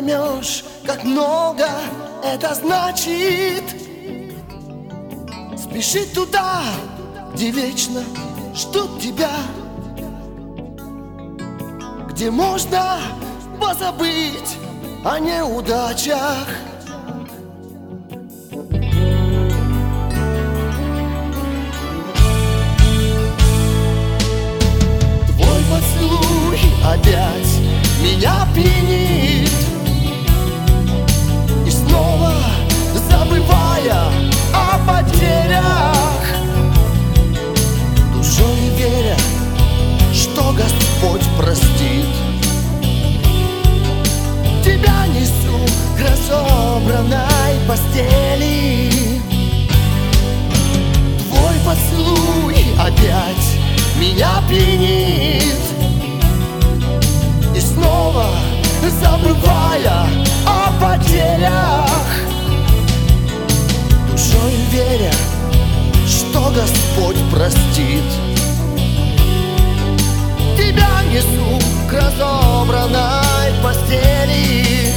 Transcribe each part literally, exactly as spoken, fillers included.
поймешь, как много это значит. Спеши туда, где вечно ждут тебя, где можно позабыть о неудачах. Твой поцелуй опять меня пьянит, и снова забывая о потерях, душой веря, что Господь простит, тебя несу к разобранной постели. Твой поцелуй опять меня пьянит, и снова забывая о потерях, душой веря, что Господь простит, тебя несу к разобранной постели.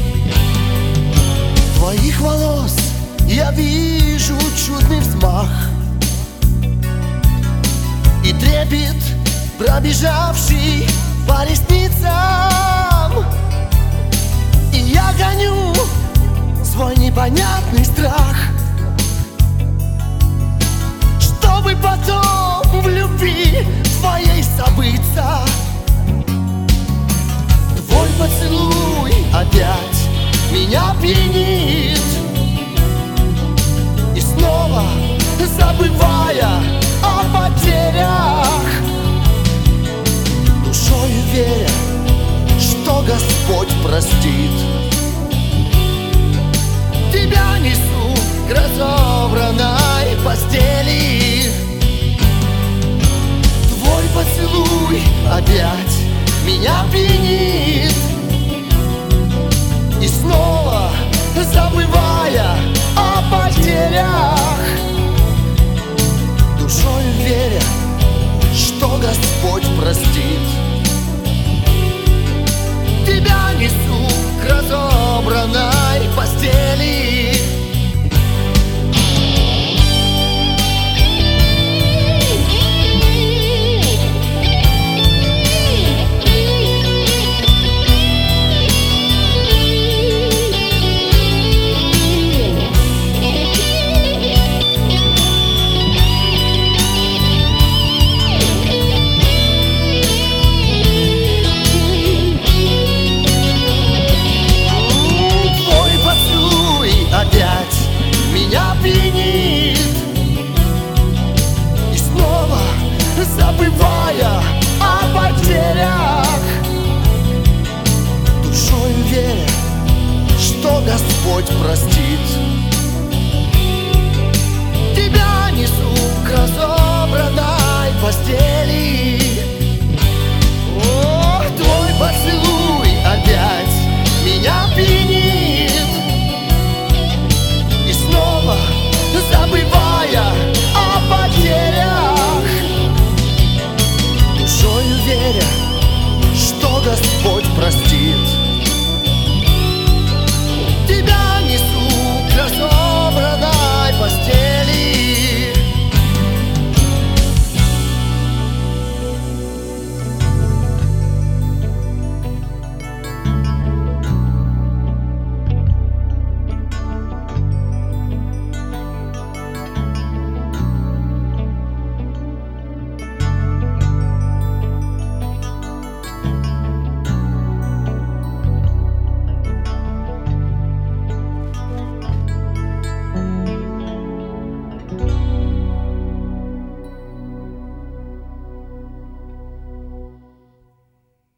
Твоих волос я вижу чудный взмах и трепет, пробежавший по ресницам, и я гоню свой непонятный страх, чтобы потом в любви твоей забыться. Твой поцелуй опять меня пьянит, и снова забывая о потерях, душою веря, что Господь простит, тебя несу к разобранной постели. Твой поцелуй опять меня пьянит, и снова забывая о потерях, душой веря, что Господь простит, тебя несу к разобранной постели. Меня пьянит, и снова забывая о потерях, душою веря, что Господь простит,